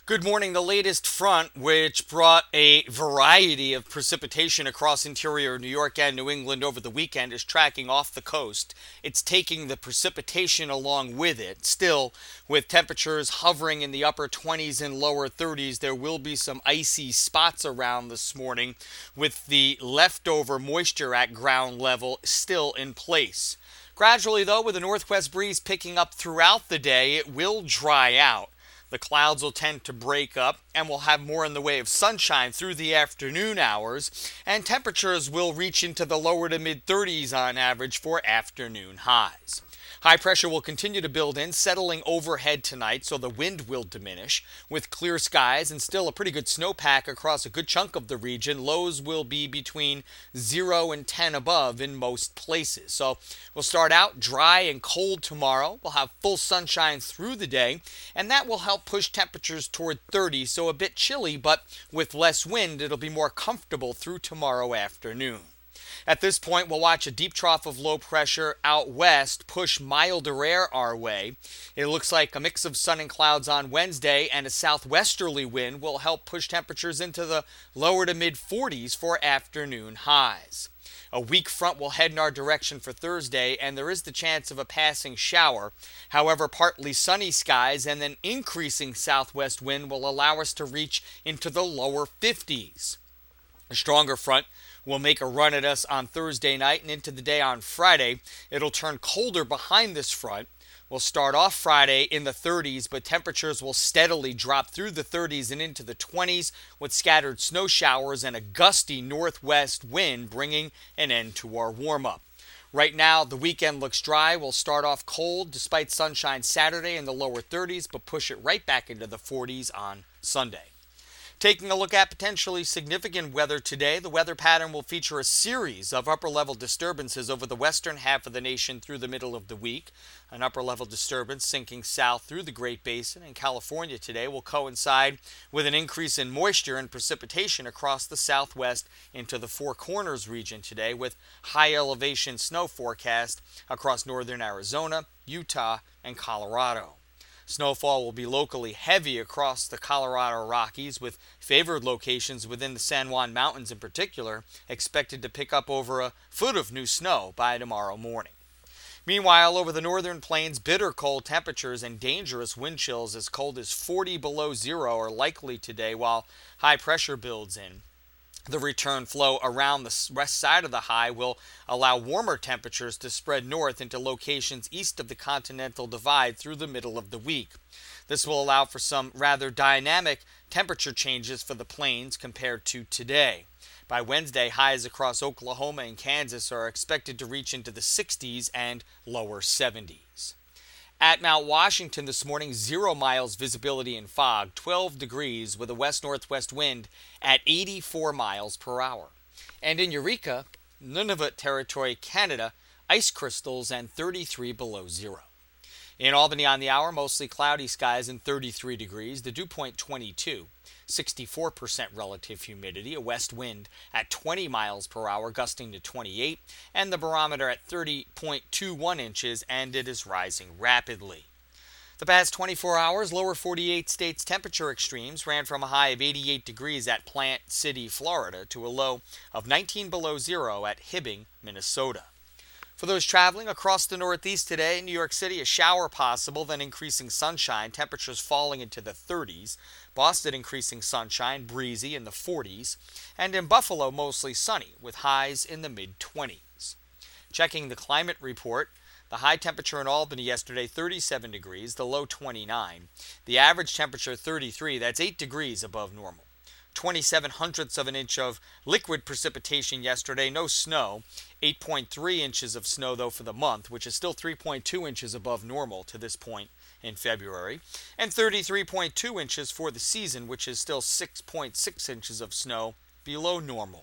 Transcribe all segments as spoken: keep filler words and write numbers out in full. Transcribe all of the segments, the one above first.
Good morning. The latest front, which brought a variety of precipitation across interior New York and New England over the weekend, is tracking off the coast. It's taking the precipitation along with it. Still, with temperatures hovering in the upper twenties and lower thirties, there will be some icy spots around this morning, with the leftover moisture at ground level still in place. Gradually, though, with a northwest breeze picking up throughout the day, it will dry out. The clouds will tend to break up and we'll have more in the way of sunshine through the afternoon hours, and temperatures will reach into the lower to mid thirties on average for afternoon highs. High pressure will continue to build in, settling overhead tonight, so the wind will diminish. With clear skies and still a pretty good snowpack across a good chunk of the region, lows will be between zero and ten above in most places. So we'll start out dry and cold tomorrow. We'll have full sunshine through the day, and that will help push temperatures toward thirty, so a bit chilly, but with less wind, it'll be more comfortable through tomorrow afternoon. At this point, we'll watch a deep trough of low pressure out west push milder air our way. It looks like a mix of sun and clouds on Wednesday, and a southwesterly wind will help push temperatures into the lower to mid forties for afternoon highs. A weak front will head in our direction for Thursday, and there is the chance of a passing shower. However, partly sunny skies and an increasing southwest wind will allow us to reach into the lower fifties. A stronger front will make a run at us on Thursday night and into the day on Friday. It'll turn colder behind this front. We'll start off Friday in the thirties, but temperatures will steadily drop through the thirties and into the twenties, with scattered snow showers and a gusty northwest wind bringing an end to our warm-up. Right now, the weekend looks dry. We'll start off cold despite sunshine Saturday in the lower thirties, but push it right back into the forties on Sunday. Taking a look at potentially significant weather today, the weather pattern will feature a series of upper-level disturbances over the western half of the nation through the middle of the week. An upper-level disturbance sinking south through the Great Basin in California today will coincide with an increase in moisture and precipitation across the southwest into the Four Corners region today, with high-elevation snow forecast across northern Arizona, Utah, and Colorado. Snowfall will be locally heavy across the Colorado Rockies, with favored locations within the San Juan Mountains in particular expected to pick up over a foot of new snow by tomorrow morning. Meanwhile, over the northern plains, bitter cold temperatures and dangerous wind chills as cold as forty below zero are likely today, while high pressure builds in. The return flow around the west side of the high will allow warmer temperatures to spread north into locations east of the Continental Divide through the middle of the week. This will allow for some rather dynamic temperature changes for the plains compared to today. By Wednesday, highs across Oklahoma and Kansas are expected to reach into the sixties and lower seventies. At Mount Washington this morning, zero miles visibility in fog, twelve degrees with a west-northwest wind at eighty-four miles per hour. And in Eureka, Nunavut Territory, Canada, ice crystals and thirty-three below zero. In Albany on the hour, mostly cloudy skies and thirty-three degrees, the dew point twenty-two. sixty-four percent relative humidity, a west wind at twenty miles per hour, gusting to twenty-eight, and the barometer at thirty point two one inches, and it is rising rapidly. The past twenty-four hours, lower forty-eight states temperature extremes ran from a high of eighty-eight degrees at Plant City, Florida, to a low of nineteen below zero at Hibbing, Minnesota. For those traveling across the Northeast today, in New York City, a shower possible, then increasing sunshine, temperatures falling into the thirties. Boston, increasing sunshine, breezy in the forties. And in Buffalo, mostly sunny, with highs in the mid-twenties. Checking the climate report, the high temperature in Albany yesterday, thirty-seven degrees, the low twenty-nine. The average temperature, thirty-three, that's eight degrees above normal. twenty-seven hundredths of an inch of liquid precipitation yesterday, no snow. eight point three inches of snow, though, for the month, which is still three point two inches above normal to this point in February. And thirty-three point two inches for the season, which is still six point six inches of snow below normal.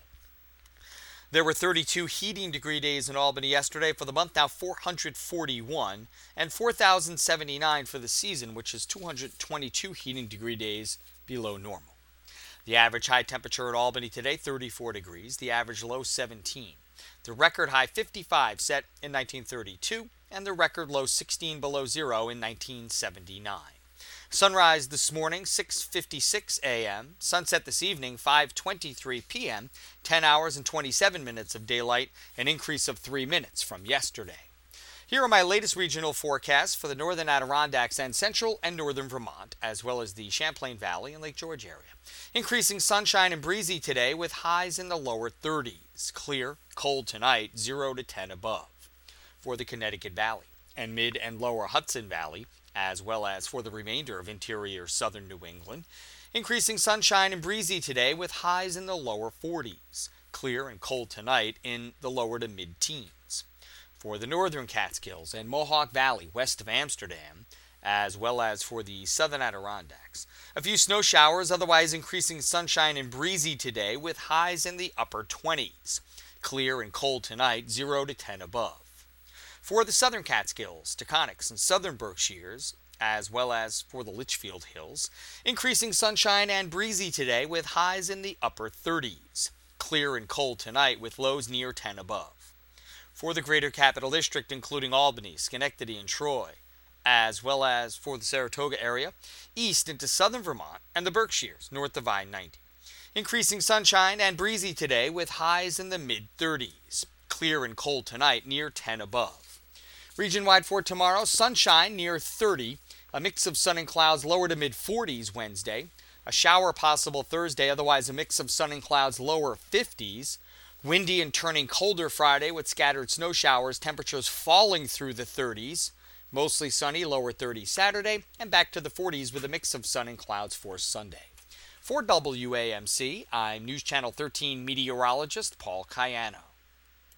There were thirty-two heating degree days in Albany yesterday. For the month, now four hundred forty-one, and four thousand seventy-nine for the season, which is two hundred twenty-two heating degree days below normal. The average high temperature at Albany today, thirty-four degrees. The average low, seventeen. The record high, fifty-five, set in nineteen thirty-two, and the record low, sixteen below zero, in nineteen seventy-nine. Sunrise this morning, six fifty-six a m Sunset this evening, five twenty-three p m ten hours and twenty-seven minutes of daylight, an increase of three minutes from yesterday. Here are my latest regional forecasts for the northern Adirondacks and central and northern Vermont, as well as the Champlain Valley and Lake George area. Increasing sunshine and breezy today with highs in the lower thirties. Clear, cold tonight, zero to ten above. For the Connecticut Valley and mid and lower Hudson Valley, as well as for the remainder of interior southern New England, increasing sunshine and breezy today with highs in the lower forties. Clear and cold tonight in the lower to mid-teens. For the northern Catskills and Mohawk Valley west of Amsterdam, as well as for the southern Adirondacks, a few snow showers, otherwise increasing sunshine and breezy today with highs in the upper twenties. Clear and cold tonight, zero to ten above. For the southern Catskills, Taconics, and southern Berkshires, as well as for the Litchfield Hills, increasing sunshine and breezy today with highs in the upper thirties. Clear and cold tonight with lows near ten above. For the greater Capital District, including Albany, Schenectady, and Troy, as well as for the Saratoga area, east into southern Vermont, and the Berkshires, north of I ninety. Increasing sunshine and breezy today with highs in the mid-thirties. Clear and cold tonight, near ten above. Region-wide for tomorrow, sunshine near thirty, a mix of sun and clouds lower to mid-forties Wednesday, a shower possible Thursday, otherwise a mix of sun and clouds lower fifties, windy and turning colder Friday with scattered snow showers, temperatures falling through the thirties, mostly sunny, lower thirties Saturday, and back to the forties with a mix of sun and clouds for Sunday. For W A M C, I'm News Channel thirteen meteorologist Paul Cayano.